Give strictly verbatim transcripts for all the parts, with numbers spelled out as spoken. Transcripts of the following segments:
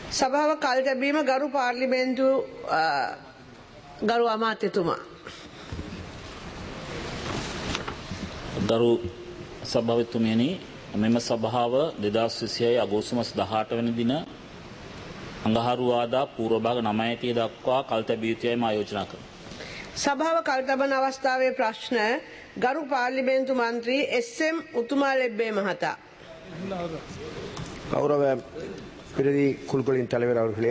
සභාව කල් තැබීම ගරු පාර්ලිමේන්තු ගරු අමාත්‍යතුමා. ගරු සභාවතුමියනි, මෙම සභාව දෙදහස් විසිහය අගෝස්තු මාස දහඅට වෙනි දින අඟහරුවාදා පූර්ව භාග නවය දක්වා කල් තැබිය යුතුයයි ආයෝජනය කරනවා. සභාව කල් තබන අවස්ථාවේ ප්‍රශ්න ගරු පාර්ලිමේන්තු මන්ත්‍රී එස් එම් උතුමාලෙබ්බේ මහතා. கௌரவ பிரதி குழுக்களின் தலைவர் அவர்களே,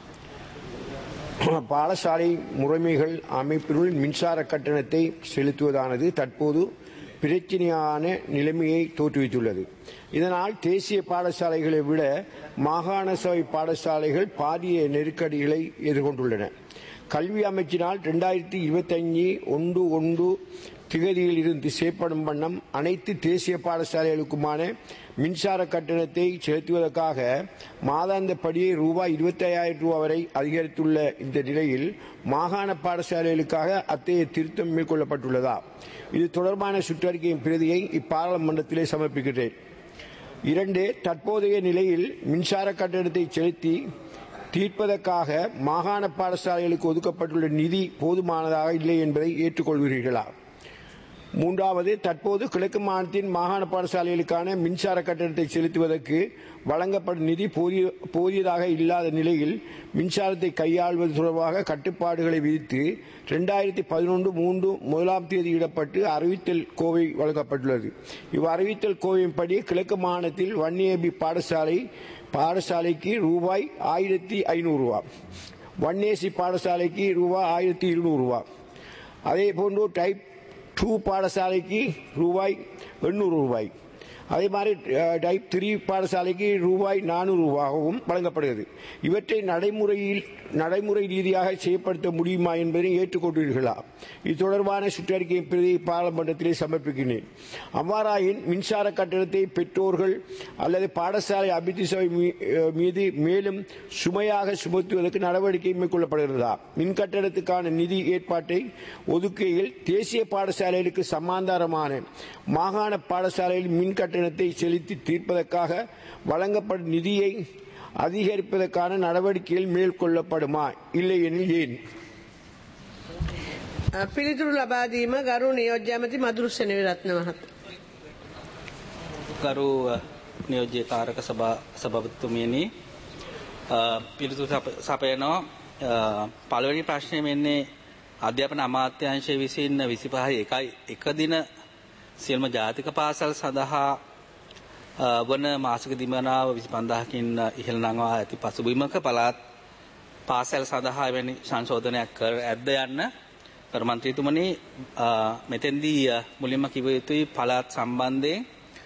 பாடசாலை முறைமைகள் அமைப்பினுள் மின்சார கட்டணத்தை செலுத்துவதானது தற்போது பிரச்சனையான நிலைமையை தோற்றுவித்துள்ளது. இதனால் தேசிய பாடசாலைகளை விட மாகாண சபை பாடசாலைகள் பாரிய நெருக்கடிகளை எதிர்கொண்டுள்ளன. கல்வி அமைச்சினால் இரண்டாயிரத்தி இருபத்தி அஞ்சு ஒன்று ஒன்று திகதியில் இருந்து செயற்படும் வண்ணம் அனைத்து தேசிய பாடசாலைகளுக்குமான மின்சார கட்டணத்தை செலுத்துவதற்காக மாதாந்த படியை ரூபாய் இருபத்தி ஐயாயிரம் ரூபாய் வரை அதிகரித்துள்ள இந்த நிலையில் மாகாண பாடசாலைகளுக்காக அத்தகைய திருத்தம் மேற்கொள்ளப்பட்டுள்ளதா? இது தொடர்பான சுற்றறிக்கையின் பிரதியை இப்பாராளுமன்றத்திலே சமர்ப்பிக்கிறேன். இரண்டு, தற்போதைய நிலையில் மின்சார கட்டணத்தை செலுத்தி தீர்ப்பதற்காக மாகாண பாடசாலைகளுக்கு ஒதுக்கப்பட்டுள்ள நிதி போதுமானதாக இல்லை என்பதை ஏற்றுக்கொள்கிறீர்களா? மூன்றாவது, தற்போது கிழக்கு மாநிலத்தின் மாகாண பாடசாலைகளுக்கான மின்சார கட்டணத்தை செலுத்துவதற்கு வழங்கப்படும் நிதி போதியதாக இல்லாத நிலையில் மின்சாரத்தை கையாள்வது தொடர்பாக கட்டுப்பாடுகளை விதித்து இரண்டாயிரத்தி பதினொன்று மூன்று முதலாம் தேதி இடப்பட்டு அறிவித்தல் கோவை வழங்கப்பட்டுள்ளது. இவ் அறிவித்தல் கோவையின்படி கிழக்கு மாநிலத்தில் வன்னியபி பாடசாலை பாடசாலைக்கு ரூபாய் ஆயிரத்தி ஐநூறு ரூபாய், வன்னியசி பாடசாலைக்கு ரூபாய் ஆயிரத்தி இருநூறு ரூபாய், அதே போன்று டைப் டூ பாடசாலைக்கு ரூபாய் எண்ணூறு ரூபாய், அதே மாதிரி டைப் த்ரீ பாடசாலைக்கு ரூபாய் நானூறு ரூபாகவும் வழங்கப்படுகிறது. இவற்றை நடைமுறையில் நடைமுறை ரீதியாக செயல்படுத்த முடியுமா என்பதை ஏற்றுக்கொண்டீர்களா? இது தொடர்பான சுற்றறிக்கை பிரதி பாராளுமன்றத்திலே சமர்ப்பிக்கிறேன். அவ்வாறாயின் மின்சார கட்டணத்தை பெற்றோர்கள் அல்லது பாடசாலை அபிவிருத்தி சபை மீது மேலும் சுமையாக சுமத்துவதற்கு நடவடிக்கை மேற்கொள்ளப்படுகிறதா? மின் கட்டணத்துக்கான நிதி ஏற்பாட்டை ஒதுக்கையில் தேசிய பாடசாலைகளுக்கு சமாந்தாரமான மாகாண பாடசாலையில் மின் கட்டணத்தை செலுத்தி தீர்ப்பதற்காக வழங்கப்படும் நிதியை அதிகரிப்பதற்கான நடவடிக்கைகள் மேற்கொள்ளப்படுமா, இல்லை எனில் ஏன்? පිළිතුරු ලබා දීම ගරු නියෝජ්‍ය ඇමති මදුරු සෙනවිරත්න මහතා. ගරු නියෝජ්‍ය කාරක සභා සභාපතිතුමියනි, පිළිතුරු සපයනවා. පළවෙනි ප්‍රශ්නය මෙන්නේ අධ්‍යාපන අමාත්‍යාංශය විසින් විසිපහ එකයි එක දින සියලුම ජාතික පාසල් සඳහා වන මාසික දීමනාව විසි පන්දාහකින් ඉහළ නංවා ඇති පසුබිමක පළාත් පාසල් සඳහා එවැනි සංශෝධනයක් කර ඇද්ද යන්න කරු මන්ත්‍රීතුමනි, මෙතෙන්දී මුලින්ම කිව යුතුයි පළාත් සම්බන්ධයෙන්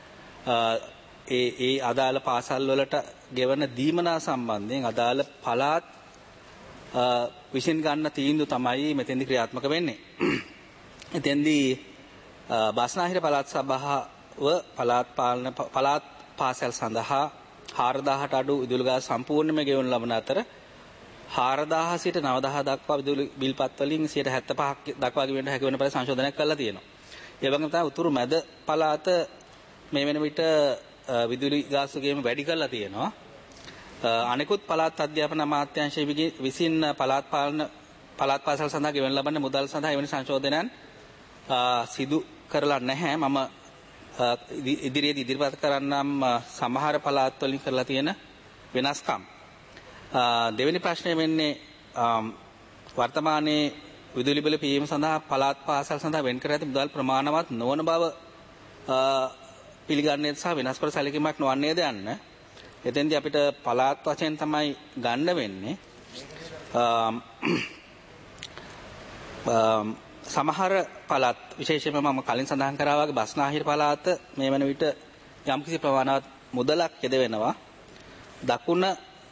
ඒ ඒ අදාළ පාසල් වලට ගෙවන දීමනා සම්බන්ධයෙන් අදාළ පළාත් විසින් ගන්න තීන්දුව තමයි මෙතෙන්දී ක්‍රියාත්මක වෙන්නේ. එතෙන්දී බස්නාහිර පළාත් සභාව පළාත් පාලන පළාත් පාසල් සඳහා හාරදාහට අඩු විදුලි ගාස් සම්පූර්ණයෙන්ම ගෙවනු ලබන අතර හාරදාහ සිට නවදාහ දක්වා විදුලි බිල්පත් වලින් සියයට හැත්තෑ පහක් දක්වා ගෙවෙන්න හැකි වෙන පරිදි සංශෝධනයක් කරලා තියෙනවා. ඒ වගේම තමයි උතුරු මැද පළාත මේ වෙන විට විදුලි ගාස් ගෙවීම වැඩි කරලා තියෙනවා. අනෙකුත් පළාත් අධ්‍යාපන අමාත්‍යාංශය විසින් පළාත් පාලන පළාත් පාසල් සඳහා ගෙවන ලබන මුදල් සඳහා එවැනි සංශෝධනයන් සිදු කරලා නැහැ. මම ඉදිරියේදී ඉදිරිපත් කරන්නම් සමහර පළාත් වලින් කරලා තියෙන වෙනස්කම්. දෙවෙනි ප්‍රශ්නය වෙන්නේ වර්තමානයේ විදුලි බිල පියීම සඳහා පළාත් පාසල් සඳහා වෙන් කර ඇති මුදල් ප්‍රමාණවත් නොවන බව පිළිගන්නේ සහ වෙනස් කර සැලකීමක් නොවන්නේද යන්න. එතෙන්දී අපිට පළාත් වශයෙන් තමයි ගන්න වෙන්නේ. සමහර පළාත් විශේෂයෙන්ම මම කලින් සඳහන් කරා වගේ බස්නාහිර පළාත මේ වෙන විට යම්කිසි ප්‍රමාණවත් මුදලක් යොදවෙනවා. දකුණ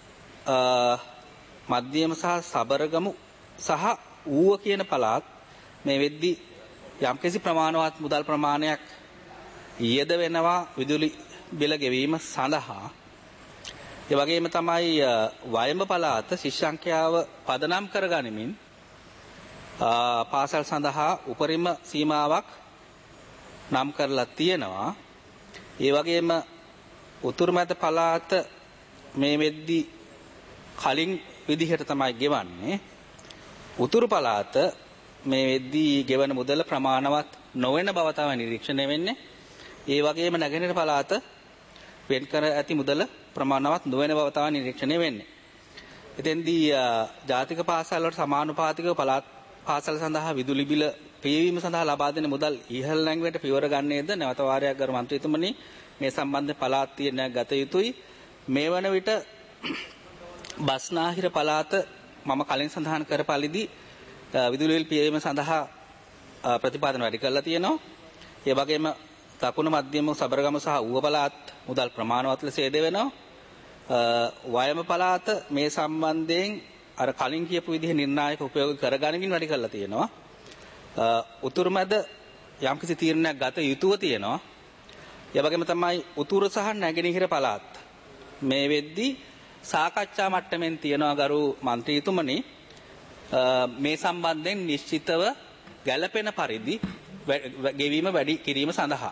මධ්‍යම සහ සබරගමු සහ ඌව කියන පළාත් මේ වෙද්දී යම්කිසි ප්‍රමාණවත් මුදල් ප්‍රමාණයක් යෙදවෙනවා විදුලි බිල ගෙවීම සඳහා. ඒ වගේම තමයි වයඹ පළාත ශිෂ්‍ය සංඛ්‍යාව පදනම් කරගනිමින් පාසල් සඳහා උපරිම සීමාවක් නම් කරලා තියෙනවා. ඒ වගේම උතුරු මැද පළාත මේ වෙද්දී කලින් විදිහට තමයි ගෙවන්නේ. උතුරු පළාත මේ වෙද්දී ගෙවන මුදල ප්‍රමාණවත් නොවන බව තමයි නිරීක්ෂණය වෙන්නේ. ඒ වගේම නැගෙනහිර පළාත වෙන් කර ඇති මුදල ප්‍රමාණවත් නොවන බව තමයි නිරීක්ෂණය වෙන්නේ. එතෙන්දී ජාතික පාසල් වලට සමානුපාතිකව පළාත් පාසල් සඳහා විදුලි බිල පියවීම සඳහා ලබා දෙන මුදල් ඉහළ නැංගුවට පියවර ගන්නේද නැවත වාරයක් ගරු මන්ත්‍රීතුමනි මේ සම්බන්ධ පළාත් තීරණයක් ගත යුතුයි. මේ වන විට බස්නාහිර පළාත මම කලින් සඳහන් කර පරිදි විදුලි බිල් පියවීම සඳහා ප්‍රතිපාදන වැඩි කරලා තියෙනවා. ඒ වගේම දකුණු මධ්‍යම සබරගම සහ ඌව පළාත් මුදල් ප්‍රමාණවත් ලෙස යෙදවෙනවා. වයම පළාත මේ සම්බන්ධයෙන් අර කලින් කියපු විදිහේ නිර්ණායක උපයෝග කරගනිමින් වැඩි කරලා තියෙනවා. උතුරු මැද යම්කිසි තීරණයක් ගත යුතුව තියෙනවා. ඒ වගේම තමයි උතුරු සහ නැගෙනහිර පළාත් මේ වෙද්දී සාකච්ඡා මට්ටමින් තියෙනවා ගරු මන්ත්‍රීතුමනි මේ සම්බන්ධයෙන් නිශ්චිතව ගැළපෙන පරිදි ගෙවීම වැඩි කිරීම සඳහා.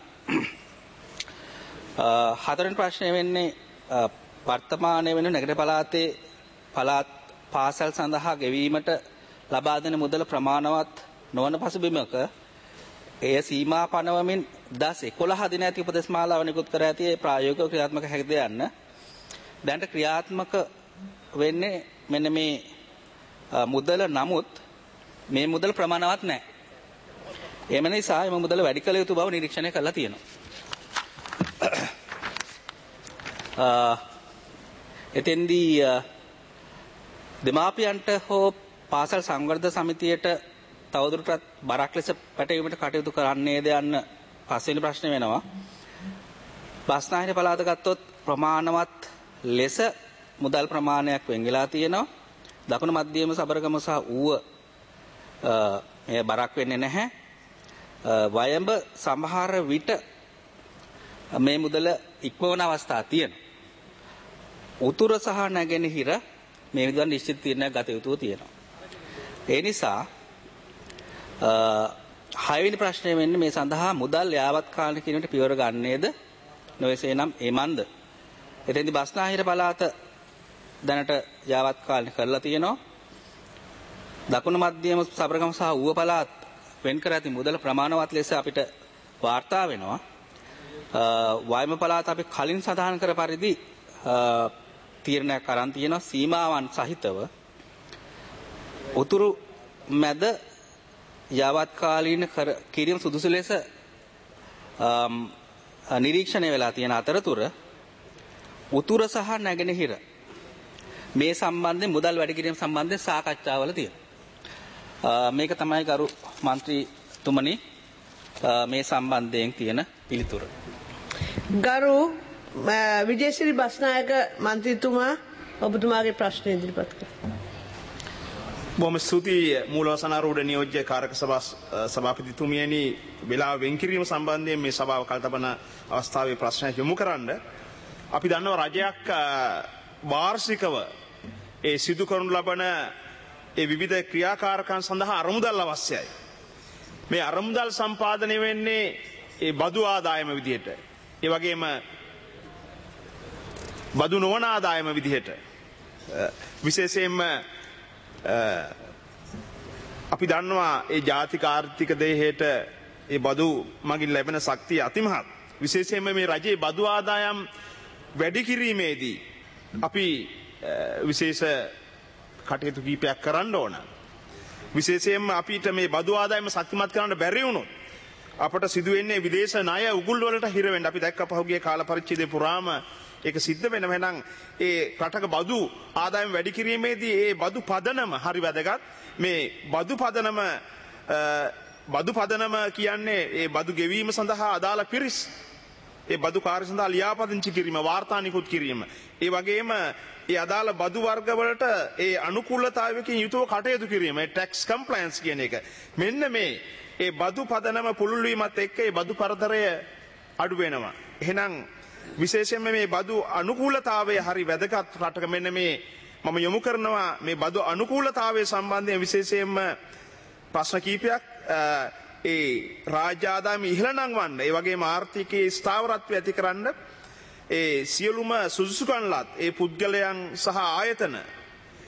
හතරවෙනි ප්‍රශ්නය වෙන්නේ වර්තමානයේ වෙන නැගෙනහිර පළාතේ පළාත් පාසල් සඳහා ගෙවීමට ලබා දෙන මුදල ප්‍රමාණවත් නොවන පසුබිමක එය සීමා පනවමින් දස එකොළහ දින ඇති උපදෙස් මාලාව නිකුත් කර ඇති ප්‍රායෝගික ක්‍රියාත්මක හැකිද යන්න දැනට ක්‍රියාත්මක වෙන්නේ මෙන්න මේ මුදල. නමුත් මේ මුදල ප්‍රමාණවත් නැහැ. එම නිසා මේ මුදල වැඩි කළ යුතු බව නිරීක්ෂණය කරලා තියෙනවා. එතෙන්දී දෙමාපියන්ට හෝ පාසල් සංවර්ධන සමිතියට තවදුරටත් බරක් ලෙස පැටවීමට කටයුතු කරන්නේද යන්න පස්වෙනි ප්‍රශ්නේ වෙනවා. බස්නාහිර පළාත ගත්තොත් ප්‍රමාණවත් ලෙස මුදල් ප්‍රමාණයක් වෙන් වෙලා තියෙනවා. දකුණු මධ්‍යම සබරගම සහ ඌව මේ බරක් වෙන්නේ නැහැ. වයඹ සමහර විට මේ මුදල ඉක්මවන අවස්ථා තියෙනවා. උතුර සහ නැගෙනහිර මේ විදිහට නිශ්චිත තීරණයක් ගත යුතුව තියෙනවා. ඒ නිසා හයවෙනි ප්‍රශ්නය වෙන්නේ මේ සඳහා මුදල් යාවත් කාලීන කිරීමට පියවර ගන්නේද නොවේසේ නම් එමන්ද. එතෙන්දී බස්නාහිර පළාත දැනට යාවත් කාලීන කරලා තියෙනවා. දකුණු මධ්‍යම සබරගම සහ ඌව පළාත් වෙන් කර ඇති මුදල ප්‍රමාණවත් ලෙස අපිට වාර්තා වෙනවා. වයම පළාත අපි කලින් සඳහන් කර පරිදි තීරණයක් අරන් තියෙනවා සීමාවන් සහිතව. උතුරු මැද යාවත් කාලීන කිරීම සුදුසු ලෙස නිරීක්ෂණය වෙලා තියෙන අතරතුර උතුර සහ නැගෙනහිර මේ සම්බන්ධයෙන් මුදල් වැඩි කිරීම සම්බන්ධයෙන් සාකච්ඡාවල තියෙනවා. මේක තමයි ගරු මන්ත්‍රීතුමනි මේ සම්බන්ධයෙන් තියෙන පිළිතුර. ගරු විජේශ්‍රී බස්නායක මන්ත්‍රීතුමා ඔබතුමාගේ ප්‍රශ්න ඉදිරිපත් කරන්න. බොහොම ස්තුතියි මූලවසනාරූඪ නියෝජ්‍ය කාරක සභා සභාපතිතුමියනි වෙලාව වෙන් කිරීම සම්බන්ධයෙන් මේ සභාව කල්තබන අවස්ථාවේ ප්‍රශ්නයක් යොමු කරන්න. අපි දන්නවා රජයක් වාර්ෂිකව ඒ සිදු කරනු ලබන ඒ විවිධ ක්‍රියාකාරකම් සඳහා අරමුදල් අවශ්‍යයි. මේ අරමුදල් සම්පාදනය වෙන්නේ ඒ බදු ආදායම විදිහට. ඒ වගේම බදු නොවන ආදායම විදිහට. විශේෂයෙන්ම අපි දන්නවා ඒ ජාතික ආර්ථික දේහයට ඒ බදු මගින් ලැබෙන ශක්තිය අතිමහත්. විශේෂයෙන්ම මේ රජයේ බදු ආදායම් වැඩි කිරීමේදී අපි විශේෂ කටයුතු කීපයක් කරන්න ඕන. විශේෂයෙන්ම අපිට මේ බදු ආදායම ශක්තිමත් කරන්න බැරි වුණොත් අපට සිදු වෙන්නේ විදේශ ණය උගුල් වලට හිර වෙන්න. අපි දැක්ක පහුගිය කාල පරිච්ඡේදය පුරාම ඒක සිද්ධ වෙනවා. එහෙනම් ඒ රටක බදු ආදායම වැඩි කිරීමේදී ඒ බදු පදනම හරි වැදගත්. මේ බදු පදනම බදු පදනම කියන්නේ ඒ බදු ගෙවීම සඳහා අදාළ පිරිස් ඒ බදු කාර්ය සඳහා ලියාපදිංචි කිරීම වාර්තා නිකුත් කිරීම ඒ වගේම ඒ අදාළ බදු වර්ග වලට ඒ අනුකූලතාවයකින් යුතුව කටයුතු කිරීම ඒ ටැක්ස් කම්ප්ලයන්ස් කියන එක. මෙන්න මේ ඒ බදු පදනම පුළුල් වීමත් එක්ක ඒ බදු පරතරය අඩු වෙනවා. එහෙනම් විශේෂයෙන්ම මේ බදු අනුකූලතාවය හරි වැදගත් රටක. මෙන්න මේ මම යොමු කරනවා මේ බදු අනුකූලතාවය සම්බන්ධයෙන් විශේෂයෙන්ම ප්‍රශ්න කීපයක්. ඒ රාජ්‍ය ආදායම ඉහළ නංවන්න ඒ වගේම ආර්ථිකයේ ස්ථාවරත්වය ඇති කරන්න ඒ සියලුම සුදුසුකම් ලත් ඒ පුද්ගලයන් සහ ආයතන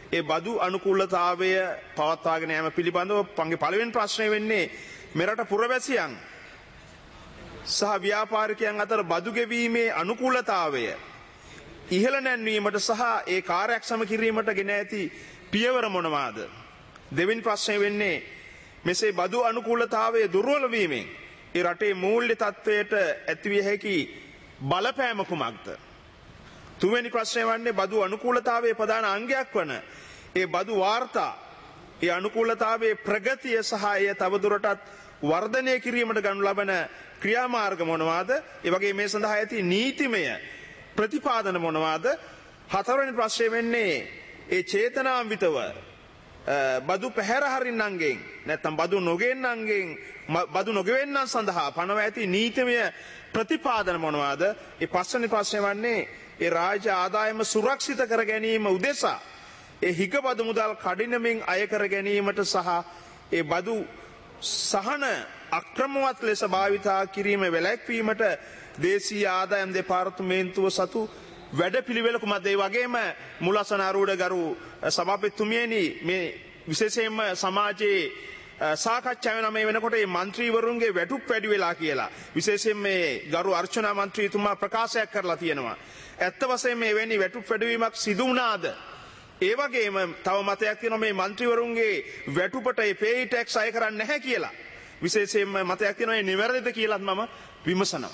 ඒ බදු අනුකූලතාවය පවත්වාගෙන යාම පිළිබඳව පංගේ පළවෙනි ප්‍රශ්නය වෙන්නේ මෙරට පුරවැසියන් සහ ව්‍යාපාරිකයන් අතර බදු ගෙවීමේ අනුකූලතාවය ඉහළ නැන්වීමට සහ ඒ කාර්යක්ෂම කිරීමට ගෙන ඇති පියවර මොනවාද? දෙවෙනි ප්‍රශ්නය වෙන්නේ මෙසේ බදු අනුකූලතාවය දුර්වල වීමෙන් ඒ රටේ මූල්‍ය තත්ත්වයට ඇතිවිය හැකි බලපෑම කුමක්ද? තුන්වෙනි ප්‍රශ්නය වන්නේ බදු අනුකූලතාවයේ ප්‍රධාන අංගයක් වන ඒ බදු වාර්තා ඒ අනුකූලතාවයේ ප්‍රගතිය සහ එය තවදුරටත් වර්ධනය කිරීමට ගනු ලබන ක්‍රියාමාර්ග මොනවාද? ඒ වගේ මේ සඳහා ඇති නීතිමය ප්‍රතිපාදන මොනවාද? හතරවෙනි ප්‍රශ්නය වෙන්නේ ඒ චේතනාන්විතව බදු පැහැර හරින්නන්ගෙන් නැත්නම් බදු නොගෙන්නන්ගෙන් බදු නොගෙවන්නන් සඳහා පනව ඇති නීතිමය ප්‍රතිපාදන මොනවාද? ඒ පස්වෙනි ප්‍රශ්නය වන්නේ ඒ රාජ්‍ය ආදායම සුරක්ෂිත කර ගැනීම උදෙසා ඒ හිග බදු මුදල් කඩිනමින් අය කර ගැනීමට සහ ඒ බදු සහන අක්‍රමවත් ලෙස භාවිතා කිරීම වැළැක්වීමට දේශීය ආදායම් දෙපාර්තමේන්තුව සතු වැඩ පිළිවෙල කුමක්ද? ඒ වගේම මුලසන ආරූඪ ගරු සභාපතිතුමියනි මේ විශේෂයෙන්ම සමාජයේ සාකච්ඡා වෙන මේ වෙනකොට මේ മന്ത്രിවරුන්ගේ වැටුප් වැඩි වෙලා කියලා විශේෂයෙන් මේ ගරු අර්චනා മന്ത്രിතුමා ප්‍රකාශයක් කරලා තියෙනවා. ඇත්ත වශයෙන්ම මේ වෙනි වැටුප් වැඩිවීමක් සිදු වුණාද? ඒ වගේම තව මතයක් තියෙනවා මේ മന്ത്രിවරුන්ගේ වැටුපට ඒ පේ ටැක්ස් අය කරන්නේ නැහැ කියලා. විශේෂයෙන්ම මතයක් තියෙනවා මේ නිවැරදිද කියලාත් මම විමසනවා.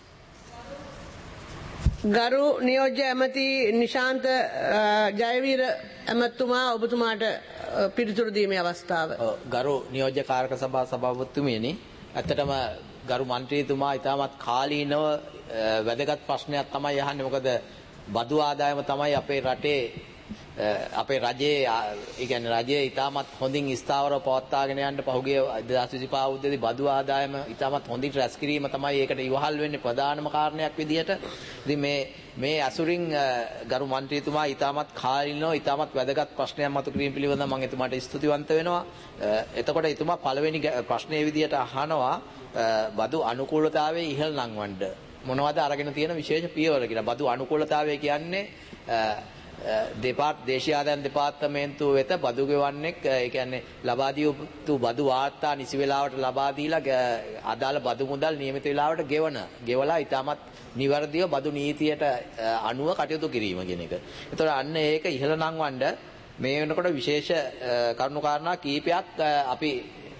ගරු නියෝජ්‍ය ඇමති නිශාන්ත ජයවීර ඇමතුමා ඔබතුමාට පිළිතුරු දීමේ අවස්ථාව. ගරු නියෝජ්‍ය කාරක සභා සභාපතිතුමියනි, ඇත්තටම ගරු මන්ත්‍රීතුමා ඉතාමත් කාලීනව වැදගත් ප්‍රශ්නයක් තමයි අහන්නේ. මොකද බදු ආදායම තමයි අපේ රටේ අපේ රජයේ ඒ කියන්නේ රජයේ ඉතාමත් හොඳින් ස්ථාවරව පවත්වාගෙන යන්න පහුගිය දෙදාස් විසිපහ අවුරුද්දේදී බදු ආදායම ඉතාමත් හොඳින් රැස් කිරීම තමයි ඒකට ඉවහල් වෙන්නේ ප්‍රධානම කාරණයක් විදිහට. ඉතින් මේ මේ අසුරින් ගරු මන්ත්‍රීතුමා ඉතාමත් කාලීනව ඉතාමත් වැදගත් ප්‍රශ්නයක් මතු කිරීම පිළිබඳව මම එතුමාට ස්තුතිවන්ත වෙනවා. එතකොට එතුමා පළවෙනි ප්‍රශ්නයේ විදිහට අහනවා බදු අනුකූලතාවයේ ඉහළ නංවන්න මොනවද අරගෙන තියෙන විශේෂ පියවර කියලා. බදු අනුකූලතාවය කියන්නේ දෙපාර්ත දේශීය ආදායම් දෙපාර්තමේන්තුව වෙත බදු ගෙවන්නෙක් ඒ කියන්නේ ලබා දී යුතු බදු වාර්තා නිසි වේලාවට ලබා දීලා අදාළ බදු මුදල් නියමිත වේලාවට ගෙවන ගෙවලා ඉතාමත් නිවැරදිව බදු නීතියට අනුව කටයුතු කිරීම කියන එක. ඒතකොට අන්න ඒක ඉහළ නංවන්න මේ වෙනකොට විශේෂ කරුණු කාරණා කීපයක් අපි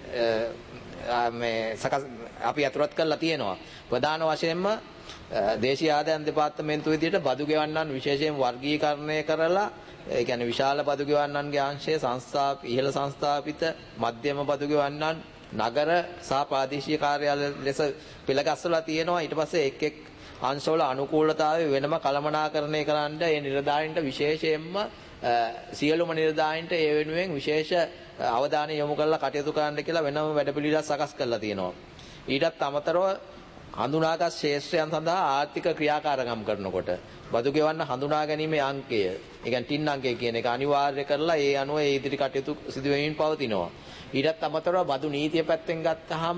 මේ සකස් අපි අතුරත් කරලා තියෙනවා. ප්‍රධාන වශයෙන්ම දේශීය ආදායම් දෙපාර්තමේන්තුව විදිහට බදු ගෙවන්නන් විශේෂයෙන් වර්ගීකරණය කරලා ඒ කියන්නේ විශාල බදු ගෙවන්නන්ගේ අංශය සංස්ථා ඉහළ සංස්ථාපිත මධ්‍යම බදු ගෙවන්නන් නගර සහ ප්‍රාදේශීය කාර්යාලය ලෙස පෙළගස්සලා තියෙනවා. ඊට පස්සේ එක් එක් අංශවල අනුකූලතාවය වෙනම කළමනාකරණය කරන්න ඒ නිලධාරීන්ට විශේෂයෙන්ම සියලුම නිලධාරීන්ට ඒ වෙනුවෙන් විශේෂ අවධානය යොමු කරලා කටයුතු කරන්න කියලා වෙනම වැඩපිළිවෙලක් සකස් කරලා තියෙනවා. ඊටත් අමතරව හඳුනාගත් ශේෂ්ත්‍රයන් සඳහා ආර්ථික ක්‍රියාකාරකම් කරනකොට බදු ගෙවන්න හඳුනා ගැනීමේ අංකය, ඒ කියන්නේ ටින් අංකය කියන එක අනිවාර්ය කරලා ඒ අනුව ඒ ඉදිරි කටයුතු සිදු වෙමින් පවතිනවා. ඊටත් අමතරව බදු නීතිය පැත්තෙන් ගත්තාම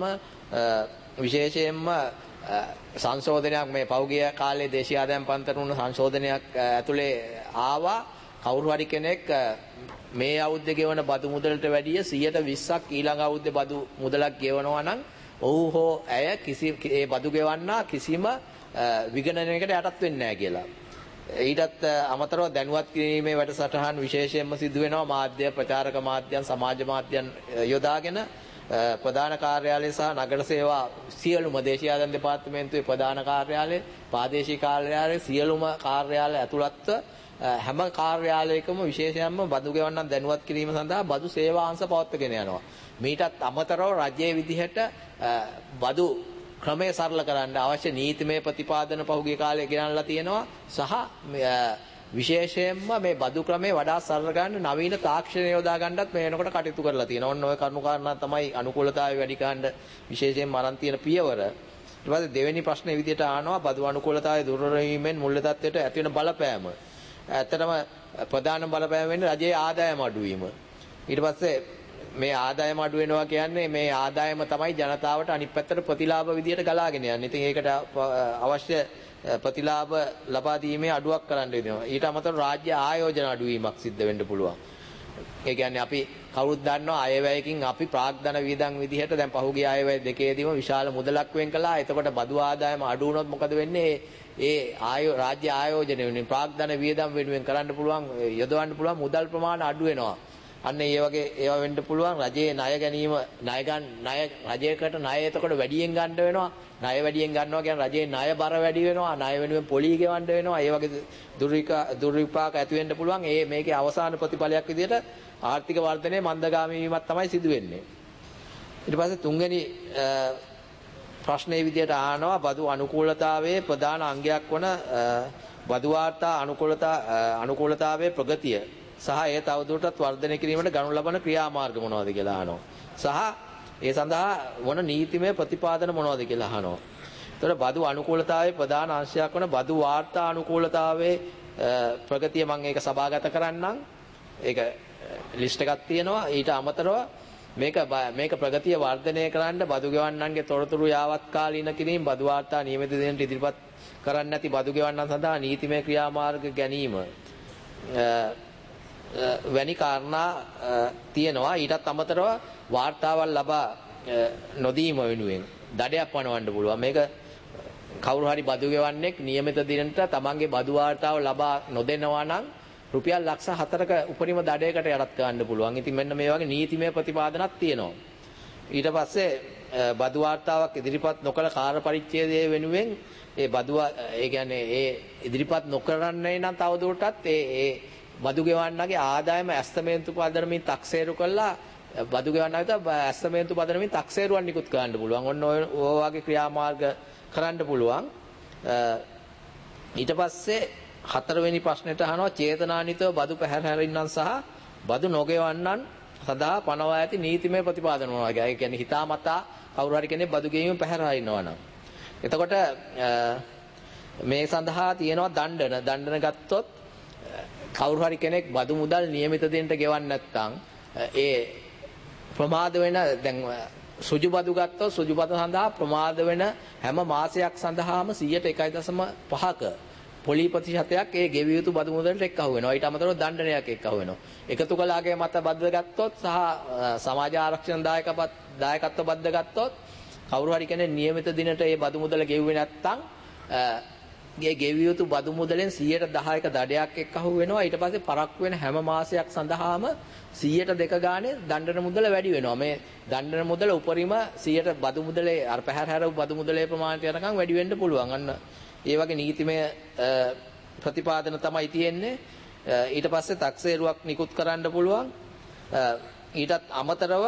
විශේෂයෙන්ම සංශෝධනයක් මේ පෞගිය කාලේ දේශීය ආදායම් පන්තර වුණ සංශෝධනයක් ඇතුලේ ආවා. කවුරු හරි කෙනෙක් මේ අවුරුද්දේ ගෙවන බදු මුදලට වැඩිය සියයට විස්සක් ඊළඟ අවුරුද්දේ බදු මුදලක් ගෙවනවා නම් ඔහු හෝ ඇය කිසි ඒ බදු ගෙවන්නා කිසිම විගණනයකට යටත් වෙන්නේ නැහැ කියලා. ඊටත් අමතරව දැනුවත් කිරීමේ වැඩසටහන් විශේෂයෙන්ම සිදු වෙනවා මාධ්‍ය ප්‍රචාරක මාධ්‍යයන් සමාජ මාධ්‍යයන් යොදාගෙන ප්‍රධාන කාර්යාලය සහ නගර සේවා සියලුම දේශීය ආදායම් දෙපාර්තමේන්තුවේ ප්‍රධාන කාර්යාලය, ප්‍රාදේශීය කාර්යාලය සියලුම කාර්යාලය ඇතුළත්ව හැම කාර්යාලයකම විශේෂයෙන්ම බදු ගෙවන්නන් දැනුවත් කිරීම සඳහා බදු සේවා අංශ පවත්වාගෙන යනවා. මීටත් අමතරව රජයේ විදිහට බදු ක්‍රමය සරල කරන්න අවශ්‍ය නීතිමය ප්‍රතිපාදන පහුගිය කාලේ ගෙනල්ලා තියෙනවා සහ විශේෂයෙන්ම මේ බදු ක්‍රමය වඩා සරල ගන්න නවීන තාක්ෂණය යොදා ගන්නත් මේ වෙනකොට කටයුතු කරලා තියෙනවා. ඔන්න ඔය කරුණු කාරණා තමයි අනුකූලතාවය වැඩි කරන්න විශේෂයෙන්ම අරන් තියෙන පියවර. ඊට පස්සේ දෙවෙනි ප්‍රශ්නේ විදිහට අහනවා බදු අනුකූලතාවය දුර්වල වීමෙන් මුල්‍ය තත්ත්වයට ඇති වෙන බලපෑම. ඇත්තටම ප්‍රධාන බලපෑම වෙන්නේ රජයේ ආදායම අඩු වීම. ඊට පස්සේ මේ ආදායම අඩු වෙනවා කියන්නේ මේ ආදායම තමයි ජනතාවට අනිත් පැත්තට ප්‍රතිලාභ විදියට ගලාගෙන යන්නේ. ඉතින් ඒකට අවශ්‍ය ප්‍රතිලාභ ලබා දීමේ අඩුවක් කරන්න වෙනවා. ඊට අමතරව රාජ්‍ය ආයෝජන අඩු වීමක් සිද්ධ වෙන්න පුළුවන්. ඒ කියන්නේ අපි කවුරුත් දන්නවා අයවැයකින් අපි ප්‍රාග්ධන වියදම් විදිහට දැන් පහුගිය අයවැය දෙකේදීම විශාල මුදලක් වෙන් කළා. එතකොට බදු ආදායම අඩු වුණොත් මොකද වෙන්නේ? ඒ ආයෝ රාජ්‍ය ආයෝජන වෙනුවෙන් ප්‍රාග්ධන වියදම් වෙනුවෙන් කරන්න පුළුවන් යොදවන්න පුළුවන් මුදල් ප්‍රමාණය අඩු වෙනවා. අන්න ඒ වගේ ඒවා වෙන්න පුළුවන්. රජයේ ණය ගැනීම ණය ගන්න ණය රජයකට ණය එතකොට වැඩියෙන් ගන්න වෙනවා. ණය වැඩියෙන් ගන්නවා කියන්නේ රජයේ ණය බර වැඩි වෙනවා. ණය වෙනුවෙන් පොලි ගෙවන්න වෙනවා. ඒ වගේ දුර්විපාක ඇති වෙන්න පුළුවන්. ඒ මේකේ අවසාන ප්‍රතිඵලයක් විදිහට ආර්ථික වර්ධනයේ මන්දගාමී වීමක් තමයි සිදු වෙන්නේ. ඊට පස්සේ තුන්වෙනි ප්‍රශ්නේ විදිහට අහනවා බදු අනුකූලතාවයේ ප්‍රධාන අංගයක් වන බදු වාර්තා අනුකූලතා අනුකූලතාවයේ ප්‍රගතිය සහ ඒ තවදුරටත් වර්ධනය කිරීමට ගනු ලබන ක්‍රියාමාර්ග මොනවද කියලා අහනවා. සහ ඒ සඳහා වන නීතිමය ප්‍රතිපාදන මොනවද කියලා අහනවා. එතකොට බදු අනුකූලතාවයේ ප්‍රධාන අංශයක් වන බදු වාර්තා අනුකූලතාවයේ ප්‍රගතිය මම ඒක සභාගත කරන්නම්. ඒක ලිස්ට් එකක් තියෙනවා. ඊට අමතරව මේක මේක ප්‍රගතිය වර්ධනය කරන්න බදු ගෙවන්නන්ගේ තොරතුරු යාවත්කාලීන කිරීම බදු වාර්තා නියමිත දිනට ඉදිරිපත් කරන්න නැති බදු ගෙවන්නන් සඳහා නීතිමය ක්‍රියාමාර්ග ගැනීම වැනි කාරණා තියෙනවා. ඊටත් අමතරව වාර්තාවල් ලබා නොදීම වෙනුවෙන් දඩයක් පනවන්න පුළුවන්. මේක කවුරු හරි බදු ගෙවන්නෙක් නියමිත දිනට තමන්ගේ බදු වාර්තාව ලබා නොදෙනවා නම් රුපියල් ලක්ෂ හතරක උපරිම දඩයකට යටත් කරන්න පුළුවන්. ඉතින් මෙන්න මේ වගේ නීතිමය ප්‍රතිපාදනක් තියෙනවා. ඊට පස්සේ බදු වාර්තාවක් ඉදිරිපත් නොකළ කාර්ය පරිච්ඡේදය වෙනුවෙන් ඒ බදු ඒ කියන්නේ ඒ ඉදිරිපත් නොකරන්නේ නම් තවදුරටත් ඒ ඒ බදු ගෙවන්නගේ ආදායම ඇස්තමේන්තු පදනමින් තක්සේරු කළා බදු ගෙවන්නට ඇස්තමේන්තු පදනමින් තක්සේරුවන් නිකුත් කරන්න පුළුවන්. ඔන්න ඔය වගේ ක්‍රියාමාර්ග කරන්න පුළුවන්. ඊට පස්සේ හතරවෙනි ප්‍රශ්නෙට අහනවා චේතනානිතව බදු පැහැරහැරින්නන් සහ බදු නොගෙවන්නන් සඳහා පනවා ඇති නීතිමය ප්‍රතිපාදන මොනවා වගේ. ඒ කියන්නේ හිතාමතා කවුරු හරි කෙනෙක් බදු ගෙවීම පැහැරහැරිනවා නම්. එතකොට මේ සඳහා තියෙනවා දණ්ඩන. දණ්ඩන ගත්තොත් කවුරු හරි කෙනෙක් බදු මුදල් නියමිත දෙන්නට ගෙවන්නේ නැත්නම් ඒ ප්‍රමාද වෙන දැන් සුජු බදු ගත්තොත් සුජු බදු සඳහා ප්‍රමාද වෙන හැම මාසයක් සඳහාම සියයට එකයි දශම පහක පොලි ප්‍රතිශතයක් ඒ ගෙවිය යුතු බදු මුදලට එක්කහුව වෙනවා. ඊට අමතරව දණ්ඩනයක් එක්කහුව වෙනවා. එකතු කළාගේ මත බද්ද ගත්තොත් සහ සමාජ ආරක්ෂණ දායක දායකත්ව බද්ද ගත්තොත් කවුරු හරි කෙනෙක් නියමිත දිනට ඒ බදු මුදල ගෙවුවේ නැත්නම් ගේ ගෙවිය යුතු බදු මුදලෙන් සියයට දහයක දඩයක් එක්කහුව වෙනවා. ඊට පස්සේ පරක්කු වෙන හැම මාසයක් සඳහාම සියයට දෙක ගානේ දණ්ඩන මුදල වැඩි වෙනවා. මේ දණ්ඩන මුදල උපරිම සියයට බදු මුදලේ අර පැහැරහැරව බදු මුදලේ ප්‍රමාණයට යනකම් වැඩි වෙන්න පුළුවන්. අන්න ඒ වගේ නීතිමය ප්‍රතිපාදන තමයි තියෙන්නේ. ඊට පස්සේ තක්සේරුවක් නිකුත් කරන්න පුළුවන්. ඊටත් අමතරව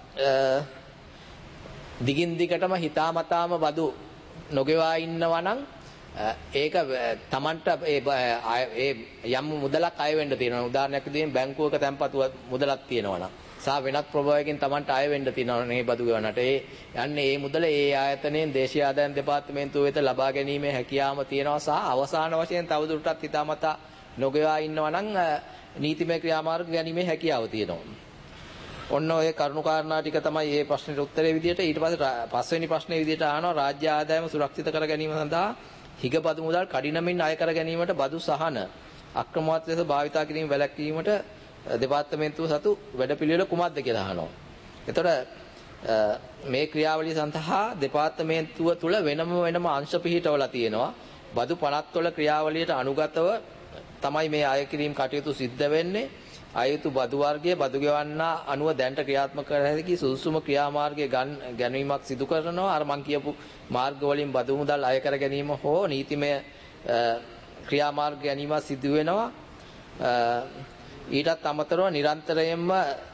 දිගින් දිගටම හිතාමතාම බදු නොගෙවා ඉන්නවා නම් ඒක Tamanට ඒ යම් මුදලක් අය වෙන්න තියෙනවා. උදාහරණයක් විදිහෙන් බැංකුවක තැන්පතු මුදලක් තියෙනවා නම් සහ වෙනත් ප්‍රභවයකින් Tamanට අය වෙන්න තියෙනවා නේ බදු ගෙවන්නට. ඒ යන්නේ මේ මුදල ඒ ආයතනයෙන් දේශීය ආදායම් දෙපාර්තමේන්තුව වෙත ලබා ගැනීමේ හැකියාව තියෙනවා සහ අවසාන වශයෙන් තවදුරටත් හිතාමතා නොගෙවා ඉන්නවා නම් නීතිමය ක්‍රියාමාර්ග ගැනීමේ හැකියාව තියෙනවා. ඔන්න ඔය කරුණු කාරණා ටික තමයි මේ ප්‍රශ්නෙට උත්තරේ විදිහට. ඊට පස්සේ පස්වෙනි ප්‍රශ්නේ විදිහට අහනවා රාජ්‍ය ආදායම සුරක්ෂිත කර ගැනීම සඳහා හිග බදු මුදල් කඩිනමින් අය කර ගැනීමට බදු සහන අක්‍රමවත් ලෙස භාවිතා කිරීම වැළැක්වීමට දෙපාර්තමේන්තුව සතු වැඩපිළිවෙල කුමක්ද කියලා අහනවා. එතකොට මේ ක්‍රියාවලිය සඳහා දෙපාර්තමේන්තුව තුළ වෙනම වෙනම අංශ පිහිටවලා තියෙනවා. බදු පනත් වල ක්‍රියාවලියට අනුගතව තමයි මේ අය කිරීම කටයුතු සිද්ධ වෙන්නේ. අයුතු බදු වර්ගයේ බදු ගෙවන්නා අනුව දැනට ක්‍රියාත්මක කර හැකි සුදුසුම ක්‍රියාමාර්ගයේ ගැනීමක් සිදු කරනවා. අර මං කියපු මාර්ග වලින් බදු මුදල් අය කර ගැනීම හෝ නීතිමය ක්‍රියාමාර්ග ගැනීම සිදු වෙනවා. ඊටත් අමතරව නිරන්තරයෙන්ම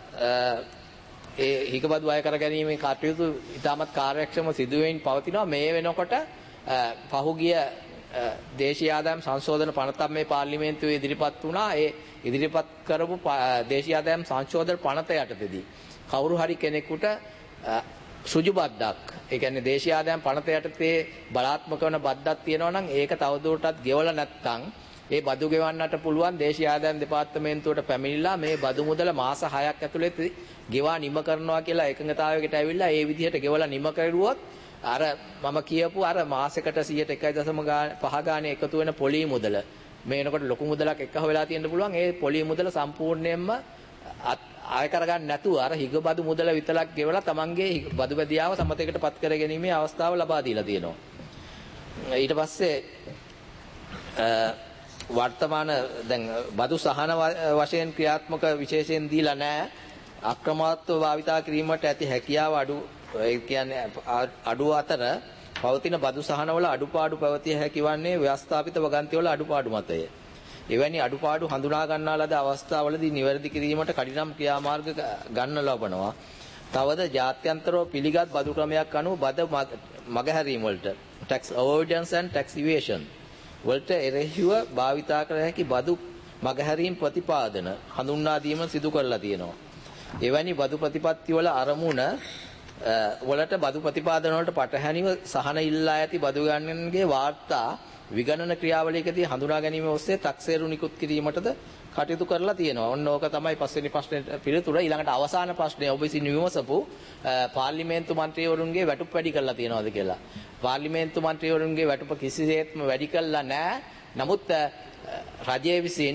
ඒ හිගබදු අය කර ගැනීමේ කටයුතු ඉතාමත් කාර්යක්ෂමව සිදු වෙමින් පවතිනවා. මේ වෙනකොට පහුගිය දේශීය ආදායම් සංශෝධන පනතක් මේ පාර්ලිමේන්තුවේ ඉදිරිපත් වුණා. ඒ ඉදිරිපත් කරපු දේශීය ආදායම් සංශෝධන පනත යටතේදී කවුරු හරි කෙනෙකුට සුජු බද්දක්, ඒ කියන්නේ දේශීය ආදායම් පනත යටතේ බලාත්මක වන බද්දක් තියෙනවා නම් ඒක තවදුරටත් ගෙවලා නැත්නම් ඒ බදු ගෙවන්නට පුළුවන් දේශීය ආදායම් දෙපාර්තමේන්තුවට පැමිණිලා මේ බදු මුදල මාස හයක් ඇතුළත ගෙවා නිම කරනවා කියලා එකඟතාවයකට ඇවිල්ලා ඒ විදිහට ගෙවලා නිම කරුවොත් අර මම කියපු අර මාසෙකට සියයට එකයි දශම පහ ගානේ එකතු වෙන පොලි මුදල මේ වෙනකොට ලොකු මුදලක් එක්කහ වෙලා තියෙන්න පුළුවන්. ඒ පොලි මුදල සම්පූර්ණයෙන්ම ආය කරගන්න නැතුව අර හිග බදු මුදල විතරක් ගෙවලා තමන්ගේ බදු බැදියාව සමතයකට පත් කර ගැනීමේ අවස්ථාව ලබා දීලා තියෙනවා. ඊට පස්සේ වර්තමාන දැන් බදු සහන වශයෙන් ක්‍රියාත්මක විශේෂයෙන් දීලා නැහැ. අක්‍රමාත්ව භාවිතා කිරීමට ඇති හැකියාව අඩු ඒ කියන්නේ අඩු අතර පවතින බදු සහනවල අඩුපාඩු පැවතිය හැකි වන්නේ ව්‍යවස්ථාපිත වගන්තිවල අඩුපාඩු මතය. එවැනි අඩුපාඩු හඳුනා ගන්නා ලද අවස්ථාවලදී නිවැරදි කිරීමට කඩිනම් ක්‍රියාමාර්ග ගන්න ලබනවා. තවද ජාත්‍යන්තරව පිළිගත් බදු ක්‍රමයක් අනුව බද මගහැරීම් වලට tax avoidance and tax evasion වලට එරෙහිව භාවිතා කර හැකි බදු මගහැරීම් ප්‍රතිපාදන හඳුන්වා දීම සිදු කරලා තියෙනවා. එවැනි බදු ප්‍රතිපත්ති වල අරමුණ වලට බදු ප්‍රතිපාදන වලට පටහැනිව සහන ඉල්ලා ඇති බදු ගණන්ගේ වාර්තා විගණන ක්‍රියාවලියකදී හඳුනා ගැනීම ඔස්සේ taxේරු නිකුත් කිරීමටද කටයුතු කරලා තියෙනවා. ඔන්න ඕක තමයි පස්වෙනි ප්‍රශ්නේ පිළිතුර. ඊළඟට අවසාන ප්‍රශ්නේ ඔබ විසින් විමසපු පාර්ලිමේන්තු මන්ත්‍රීවරුන්ගේ වැටුප් වැඩි කරලා තියෙනවද කියලා. පාර්ලිමේන්තු මන්ත්‍රීවරුන්ගේ වැටුප කිසිසේත්ම වැඩි කළා නැහැ. නමුත් රජය විසින්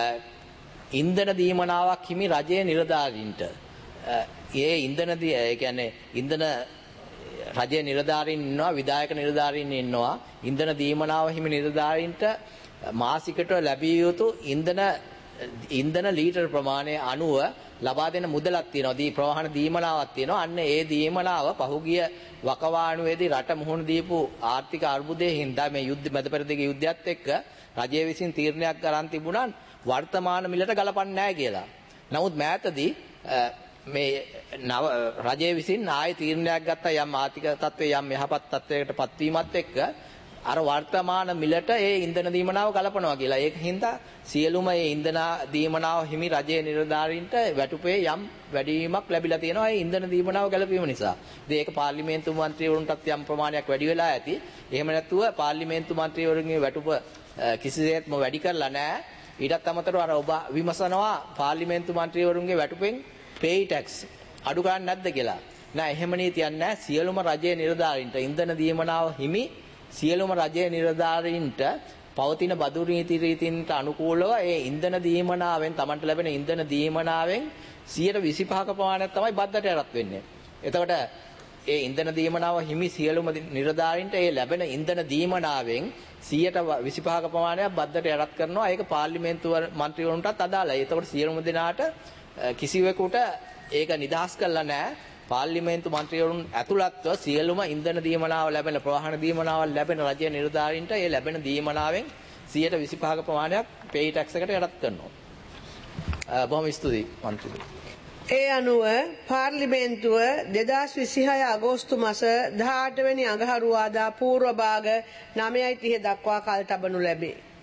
ඉන්ධන දීමනාවක් හිමි රජයේ නිලධාරීන්ට ඒ ඉන්ධන ඒ කියන්නේ ඉන්ධන රජයේ නිලධාරීන් ඉන්නවා, විධායක නිලධාරීන් ඉන්නවා. ඉන්ධන දීමනාව හිමි නිලධාරීන්ට මාසිකට ලැබිය යුතු ඉන්ධන ඉන්ධන ලීටර් ප්‍රමාණය අනුව ලබා දෙන මුදලක් තියෙනවා. දී ප්‍රවාහන දීමනාවක් තියෙනවා. අන්න ඒ දීමනාව පහුගිය වකවානුවේදී රට මුහුණ දීපු ආර්ථික අර්බුදයේ හින්දා මේ යුද්ධ මැද පෙරදිග යුද්ධයත් එක්ක රජය විසින් තීරණයක් ගන්න තිබුණා වර්තමාන මිලට ගලපන්නේ නැහැ කියලා. නමුත් මෑතදී මේ නව රජය විසින් ආයේ තීරණයක් ගත්තා යම් ආර්ථික තත්ත්වයේ යම් යහපත් තත්ත්වයකට පත්වීමත් එක්ක අර වර්තමාන මිලට ඒ ඉන්ධන දීමනාව ගලපනවා කියලා. ඒක හින්දා සියලුම ඒ ඉන්ධන දීමනාව හිමි රජයේ නිලධාරීන්ට වැටුපේ යම් වැඩිවීමක් ලැබිලා තියෙනවා ඒ ඉන්ධන දීමනාව ගැලපීම නිසා. ඉතින් ඒක පාර්ලිමේන්තු මන්ත්‍රීවරුන්ටත් යම් ප්‍රමාණයක් වැඩි වෙලා ඇති. එහෙම නැත්නම් පාර්ලිමේන්තු මන්ත්‍රීවරුන්ගේ වැටුප කිසිසේත්ම වැඩි කරලා නැහැ. ඊටත් අමතරව අර ඔබ විමසනවා පාර්ලිමේන්තු මන්ත්‍රීවරුන්ගේ වැටුපෙන් pay tax අඩු කරන්නේ නැද්ද කියලා. නෑ එහෙම නීතියක් නෑ. සියලුම රජයේ නිලධාරීන්ට ඉන්ධන දීමනාව හිමි සියලුම රජයේ නිලධාරීන්ට පවතින බදු නීති රීතීන්ට අනුකූලව ඒ ඉන්ධන දීමනාවෙන් Tamanට ලැබෙන ඉන්ධන දීමනාවෙන් සියයට විසිපහක ප්‍රමාණයක් තමයි බද්දට යටත් වෙන්නේ. එතකොට ඒ ඉන්ධන දීමනාව හිමි සියලුම නිලධාරීන්ට ඒ ලැබෙන ඉන්ධන දීමනාවෙන් සියයට විසිපහක ප්‍රමාණයක් බද්දට යටත් කරනවා. ඒක පාර්ලිමේන්තු මන්ත්‍රීවරුන්ටත් අදාළයි. එතකොට සියලුම දෙනාට කිසිවෙකුට ඒක නිදහස් කළා නැහැ. පාර්ලිමේන්තු මන්ත්‍රීවරුන් ඇතුළත්ව සියලුම ඉන්ධන දීමනාව ලැබෙන ප්‍රවාහන දීමනාව ලැබෙන රජයේ නිලධාරීන්ට ඒ ලැබෙන දීමනාවෙන් සියයට විසිපහක ප්‍රමාණයක් pay tax එකට යටත් කරනවා. බොහොම ස්තුතියි මන්ත්‍රීතුමනි. ඒ අනුව පාර්ලිමේන්තුව දෙදාස් විසිහය අගෝස්තු මාස දහඅට වෙනි අඟහරුවාදා පූර්ව භාග නවයයි තිහ දක්වා කල් තබනු ලැබේ.